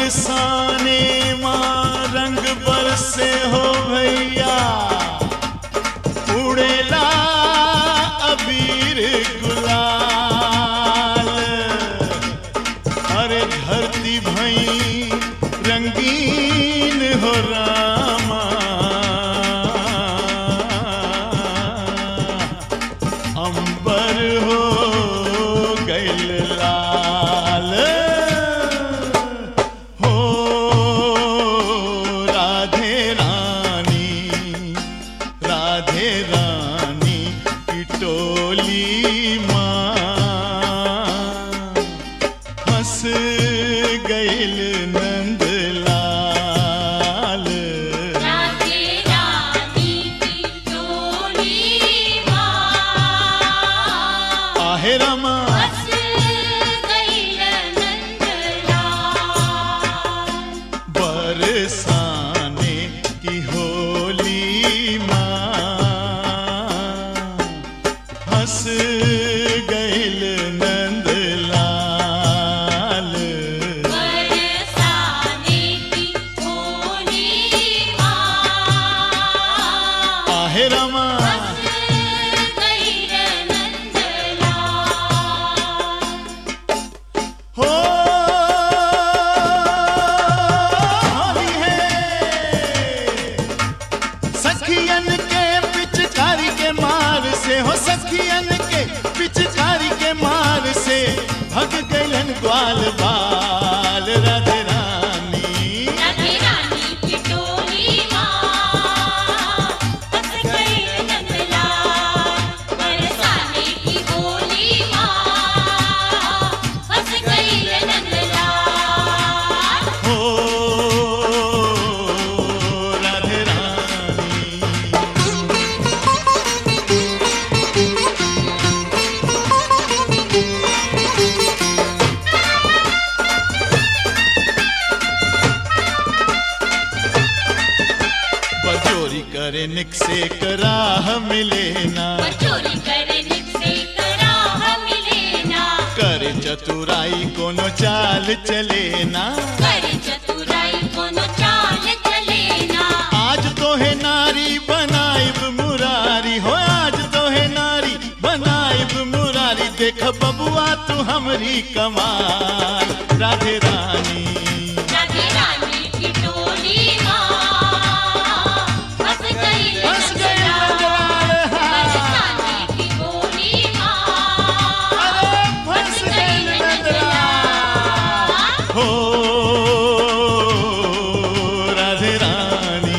बरसाने माँ रंग बरसे हो भैया, उड़ेला अबीर गुलाल। अरे धरती भई रंगीन हो रामा, अंबर हो गइल लाल। हो राधे रानी, राधे रानी की टोली माँ, हंस गइल नंद लाल। राधे रानी की टोली माँ, आहे रामा, हंस गइल नंदलाल। बरसाने की होली माँ, हंस गइल नंद लाल। बरसाने की होली माँ, आहे रामा, हंस गइल नंदलाल। हो होली है सखियन के पिचकारी के मार से, हो सखियन के पिचकारी के मार से भग गइलन ग्वाल बाल। राधे रानी, राधे रानी की टोली माँ, हंस गइल नंदलाल। बरसाने की होली माँ, हंस गइल नंदलाल। हो राधे रानी। बजोरी करे निक से कराह मिले ना, चोरी करे निक से कराह मिले ना, करे चतुराई कोनो चाल चले ना। करे चतुराई कोनो चाल चले ना। आज तो है नारी बनाइब मुरारी, हो आज तो है नारी बनाइब मुरारी। देख बबुआ तू हमरी कमाल। राधे रानी, राधे रानी की टोली माँ, हंस गइल हंस गइल नंदलाल। नंदलाल। बरसाने की होली माँ, अरे फंस गइल नंदलाल। हो राधे रानी।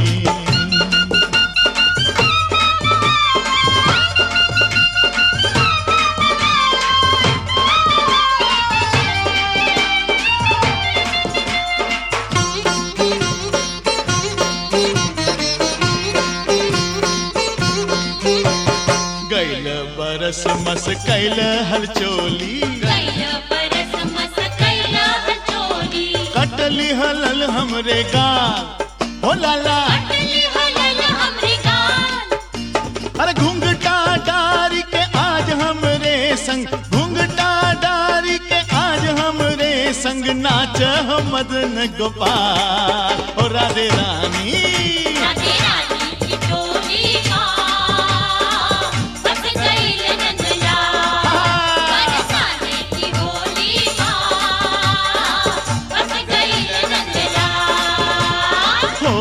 गइल बरस मस कैल हलचोली, गइल बरस मस कैल हचोली। कटली हलल हमरे गाल। हो लाला, अटली हलल हमरे गाल। अरे घूंघटा डारी के आज हमरे संग, घूंघटा डारी के आज हमरे संग नाच हो मदन गोपाल। हो राधे रानी, राधे रानी की टोली माँ, हंस गइल नंदलाल। बरसाने की होली माँ, हंस गइल नंदलाल। हो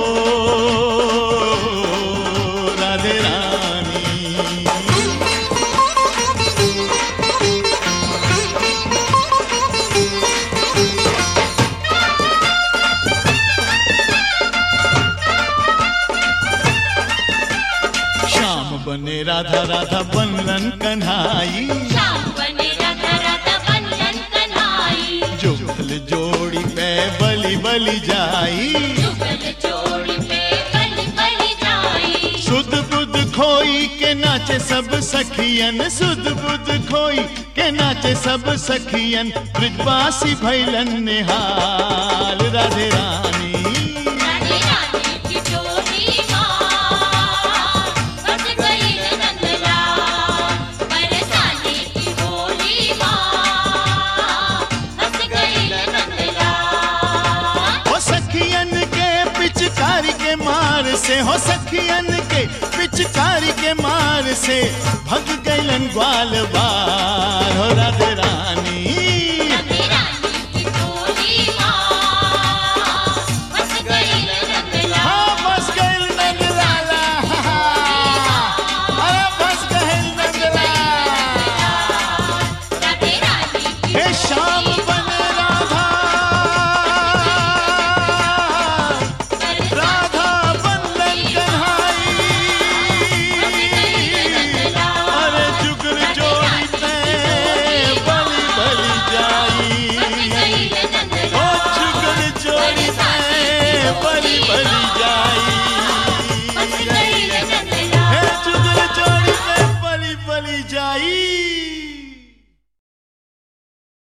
राधे रानी। श्याम बने राधा, राधा बनलन कन्हाई। श्याम बने राधा राधा बनलन कन्हाई। जुगल जोड़ी पे बलि बलि जाई। जुगल जोड़ी पे बलि बलि जाई। सुध बुध खोई के नाचे सब सखियन, सुध बुध खोई के नाचे सब सखियन। ब्रजवासी भैलन निहाल। राधे रानी, राधे रानी की टोली माँ, हंस गइल नंदलाल। बरसाने की होली माँ, हंस गइल नंदलाल। पिचकारी के मार से भग गईलन ग्वाल बार हो राधे राम